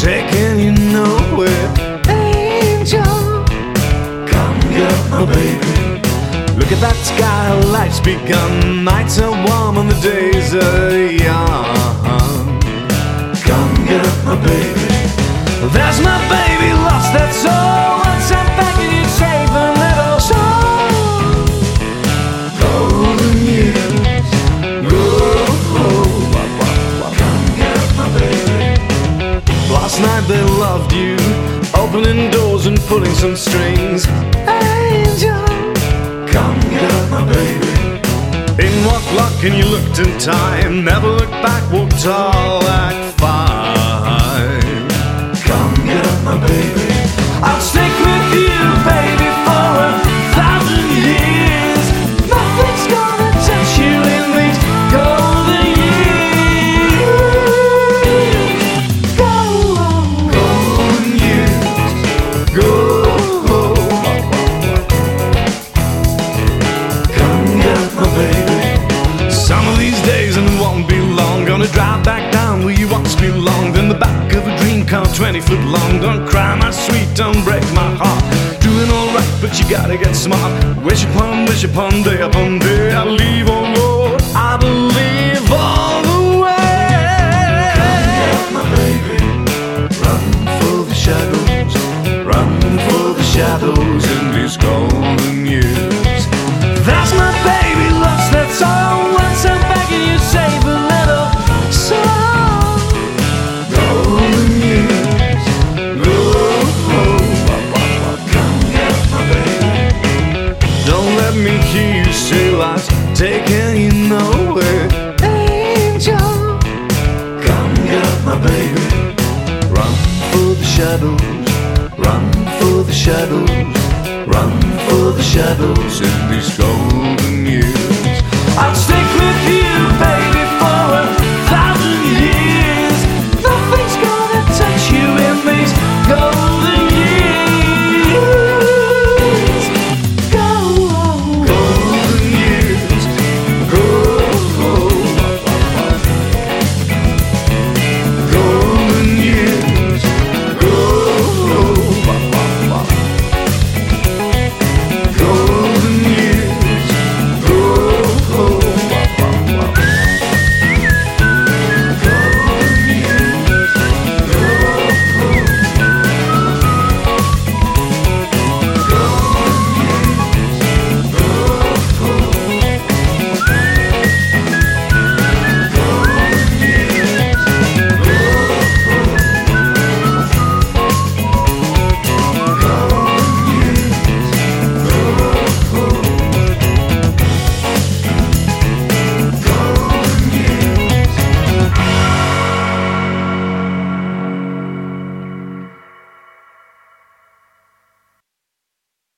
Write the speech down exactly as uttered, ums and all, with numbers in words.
taking you nowhere. Angel, come get up, my baby. Look at that sky, life's begun. Nights are warm and the days are young. Come get up, my baby. There's my baby lost, that's all. Once I'm back and you save a little soul. Golden years, oh, come get up, my baby. Last night they loved you, opening doors and pulling some strings. Angel, come get up, my baby. In what luck and you looked in time. Never look back, walk tall, act fine. Come get up, my baby. I'll stick with you, baby, for a thousand years. Nothing's gonna touch you in these golden years. Go, golden years, go. Some of these days and it won't be long. Gonna drive back down where you once belonged, in the back of a dream car twenty foot long. Don't cry, my sweet, don't break my heart. Doing alright, but you gotta get smart. Wish upon, wish upon, day upon day. I believe, oh Lord, I believe all the way. Come get my baby. Run for the shadows, run for the shadows in these golden years. That's my baby lost, that's all. Once I'm back and you save a little soul. Golden years, go, come get my baby. Don't let me hear you say life's taking you nowhere. Angel, come get my baby. Run for the shadows, run for the shadows, run for the shadows in these golden years. I'll stick with you, baby.